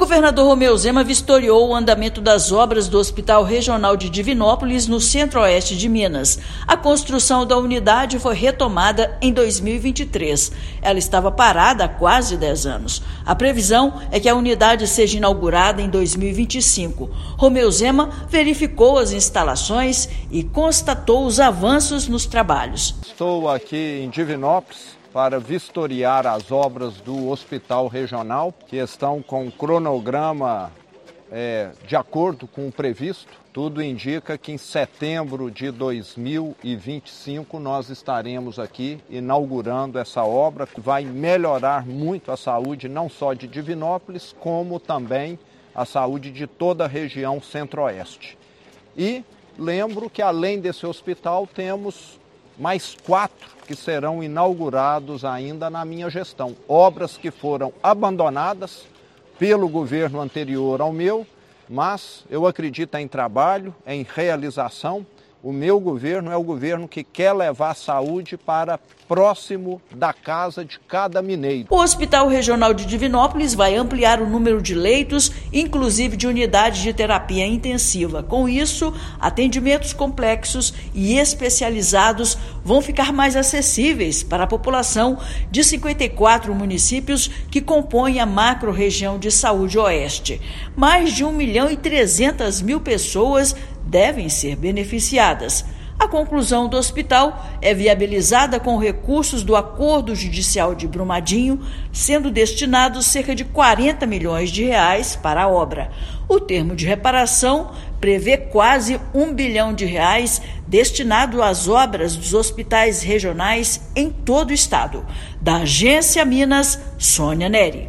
governador Romeu Zema vistoriou o andamento das obras do Hospital Regional de Divinópolis, no centro-oeste de Minas. A construção da unidade foi retomada em 2023. Ela estava parada há quase 10 anos. A previsão é que a unidade seja inaugurada em 2025. Romeu Zema verificou as instalações e constatou os avanços nos trabalhos. Estou aqui em Divinópolis para vistoriar as obras do Hospital Regional, que estão com o cronograma de acordo com o previsto. Tudo indica que em setembro de 2025 nós estaremos aqui inaugurando essa obra, que vai melhorar muito a saúde não só de Divinópolis, como também a saúde de toda a região centro-oeste. E lembro que além desse hospital temos mais 4 que serão inaugurados ainda na minha gestão. Obras que foram abandonadas pelo governo anterior ao meu, mas eu acredito em trabalho, em realização. O meu governo é o governo que quer levar a saúde para próximo da casa de cada mineiro. O Hospital Regional de Divinópolis vai ampliar o número de leitos, inclusive de unidades de terapia intensiva. Com isso, atendimentos complexos e especializados vão ficar mais acessíveis para a população de 54 municípios que compõem a macro-região de saúde oeste. Mais de 1.300.000 pessoas devem ser beneficiadas. A conclusão do hospital é viabilizada com recursos do Acordo Judicial de Brumadinho, sendo destinados cerca de 40 milhões de reais para a obra. O termo de reparação prevê quase R$1 bilhão destinado às obras dos hospitais regionais em todo o estado. Da Agência Minas, Sônia Neri.